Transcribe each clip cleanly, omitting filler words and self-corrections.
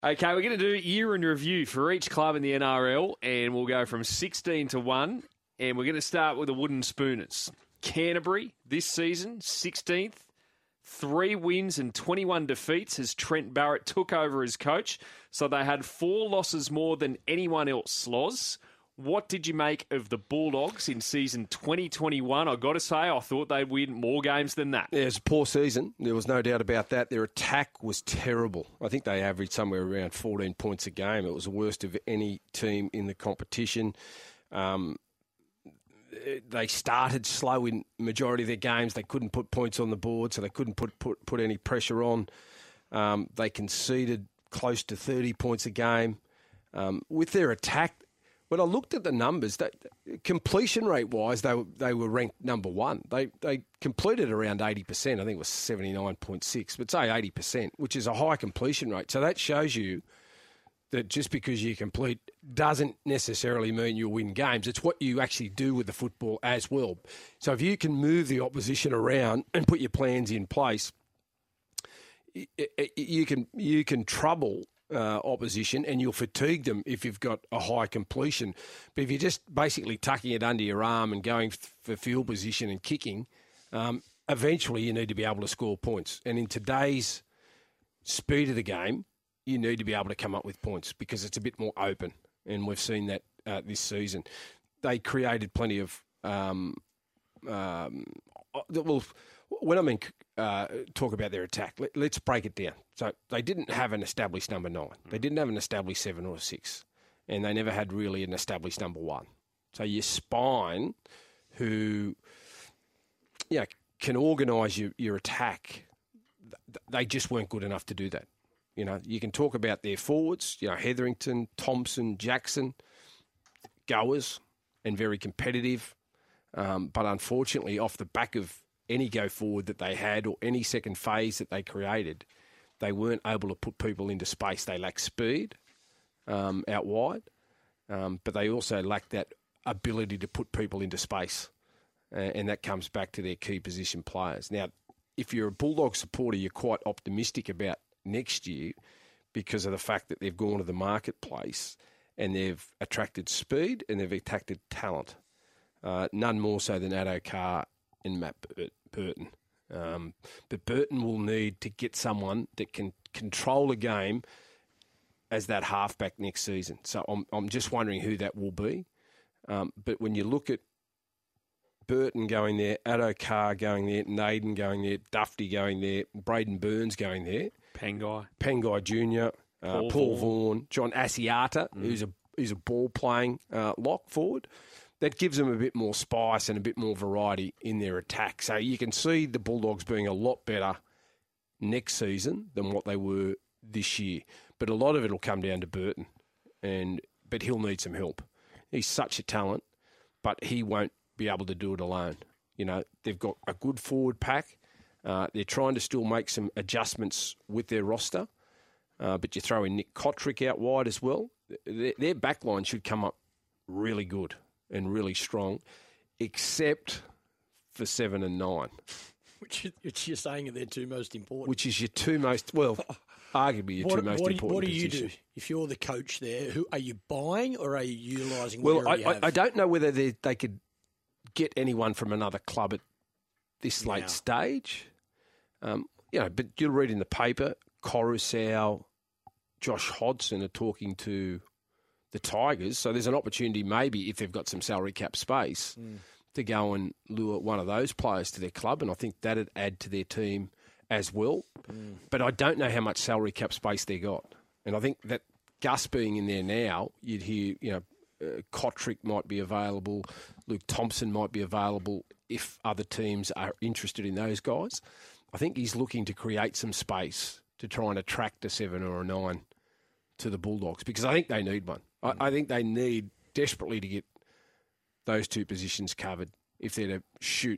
Okay, we're going to do year in review for each club in the NRL, and we'll go from 16 to 1, and we're going to start with the Wooden Spooners. Canterbury, this season, 16th, 3 wins and 21 defeats as Trent Barrett took over as coach, so they had 4 losses more than anyone else, Sloz. What did you make of the Bulldogs in season 2021? I've got to say, I thought they'd win more games than that. Yeah, it was a poor season. There was no doubt about that. Their attack was terrible. I think they averaged somewhere around 14 points a game. It was the worst of any team in the competition. They started slow in majority of their games. They couldn't put points on the board, so they couldn't put any pressure on. They conceded close to 30 points a game. With their attack, when I looked at the numbers, that completion rate-wise, they were ranked number 1. They completed around 80%. I think it was 79.6, but say 80%, which is a high completion rate. So that shows you that just because you complete doesn't necessarily mean you'll win games. It's what you actually do with the football as well. So if you can move the opposition around and put your plans in place, you can trouble opposition and you'll fatigue them if you've got a high completion. But if you're just basically tucking it under your arm and going for field position and kicking, eventually you need to be able to score points. And in today's speed of the game, you need to be able to come up with points because it's a bit more open. And we've seen that this season. They created plenty of... when I mean talk about their attack, let's break it down. So they didn't have an established number 9. They didn't have an established 7 or 6. And they never had really an established number 1. So your spine, who can organise your attack, they just weren't good enough to do that. You know, you can talk about their forwards, Hetherington, Thompson, Jackson, goers and very competitive. But unfortunately, off the back of any go forward that they had or any second phase that they created, they weren't able to put people into space. They lacked speed out wide, but they also lacked that ability to put people into space. And that comes back to their key position players. Now, if you're a Bulldog supporter, you're quite optimistic about next year because of the fact that they've gone to the marketplace and they've attracted speed and they've attracted talent. None more so than Addo Carr and Matt Burton. But Burton will need to get someone that can control a game as that halfback next season. So I'm just wondering who that will be. But when you look at Burton going there, Addo Carr going there, Naden going there, Dufty going there, Braden Burns going there, Pengai Jr., Paul Vaughan, John Asiata, who's a ball-playing lock forward. That gives them a bit more spice and a bit more variety in their attack. So you can see the Bulldogs being a lot better next season than what they were this year. But a lot of it will come down to Burton, but he'll need some help. He's such a talent, but he won't be able to do it alone. They've got a good forward pack. They're trying to still make some adjustments with their roster, but you throw in Nick Kotrick out wide as well. Their backline should come up really good and really strong, except for 7 and 9. Which you're saying are their 2 most important. Which is your 2 most, arguably your 2 most important What do you position. do if you're the coach there? Are you buying or are you utilising what you already have? I don't know whether they could get anyone from another club at this late stage. But you'll read in the paper, Coruscant, Josh Hodgson are talking to the Tigers, so there's an opportunity maybe if they've got some salary cap space to go and lure one of those players to their club, and I think that'd add to their team as well. But I don't know how much salary cap space they got, and I think that Gus being in there now, you'd hear Kotrick might be available, Luke Thompson might be available if other teams are interested in those guys. I think he's looking to create some space to try and attract a 7 or a 9 to the Bulldogs because I think they need one. I think they need desperately to get those 2 positions covered if they're to shoot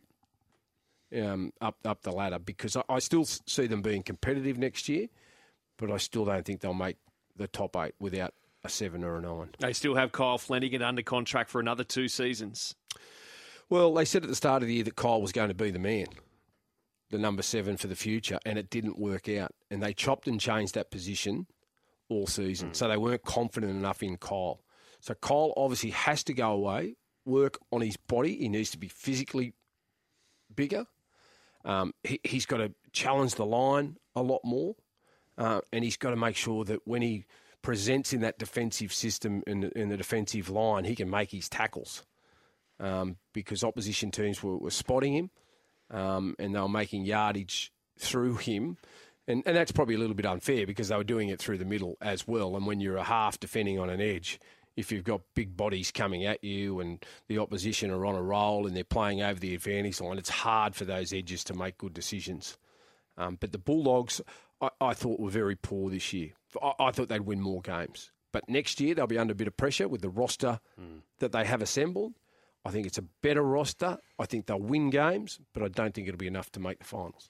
up the ladder because I still see them being competitive next year, but I still don't think they'll make the top 8 without a 7 or a 9. They still have Kyle Flanagan under contract for another 2 seasons. Well, they said at the start of the year that Kyle was going to be the man, the number 7 for the future, and it didn't work out. And they chopped and changed that position all season. So they weren't confident enough in Kyle. So Kyle obviously has to go away, work on his body. He needs to be physically bigger. He's got to challenge the line a lot more. And he's got to make sure that when he presents in that defensive system in the defensive line, he can make his tackles. Because opposition teams were spotting him and they were making yardage through him. And that's probably a little bit unfair because they were doing it through the middle as well. And when you're a half defending on an edge, if you've got big bodies coming at you and the opposition are on a roll and they're playing over the advantage line, it's hard for those edges to make good decisions. But the Bulldogs, I thought, were very poor this year. I thought they'd win more games. But next year, they'll be under a bit of pressure with the roster that they have assembled. I think it's a better roster. I think they'll win games, but I don't think it'll be enough to make the finals.